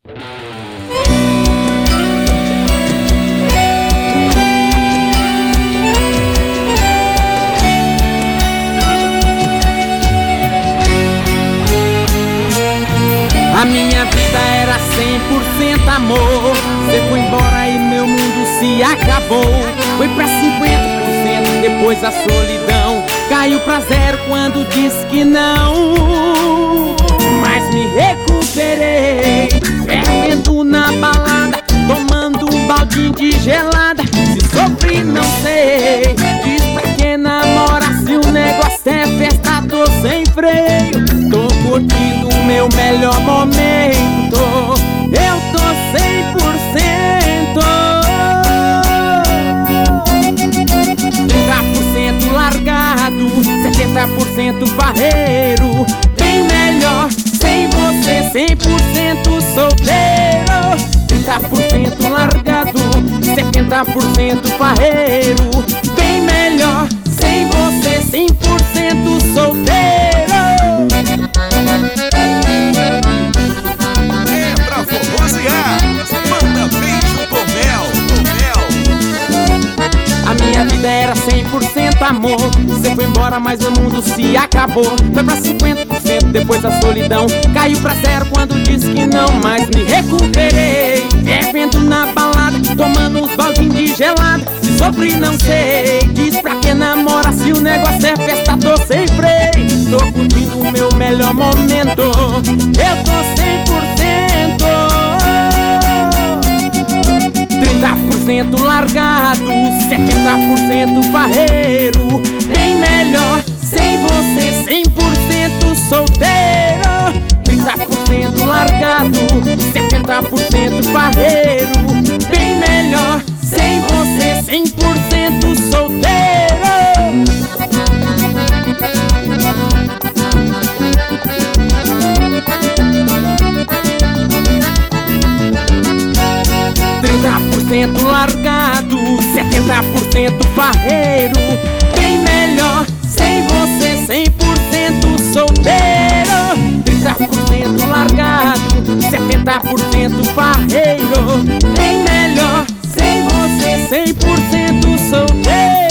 A minha vida era 100% amor. Você foi embora e meu mundo se acabou. Foi pra 50%, depois a solidão caiu pra zero quando disse que não. Mas me recuperei, fervendo na balada, tomando um baldinho de gelada. Se sofri não sei, diz pra quem namora, se o negócio é festa, tô sem freio. Tô curtindo o meu melhor momento, eu tô 100%. 30% largado, 70% farreiro. Bem melhor sem você, 100% solteiro. 30% largado, 70% farreiro. Bem melhor sem você, 100% solteiro. É pra forrosear, manda beijo com mel, A minha vida era 100% amor. Você foi embora, mas o mundo se acabou. Foi pra 50%, depois a solidão caiu pra zero quando disse que não. Mas me recuperei, fervendo na balada, tomando uns baldinhos de gelada. Se sofri não sei, diz pra quem namora, se o negócio é festa, tô sem freio. Tô curtindo o meu melhor momento, eu tô 100%. 30% largado, 70% farreiro. Bem melhor sem você, 100% solteiro. 30% largado, 70% farreiro. Bem melhor sem você, 100% solteiro. 30% largado, 70% farreiro. Bem melhor sem você, 100% solteiro. 30% largado, 70% farreiro. Bem melhor sem você, 100% solteiro.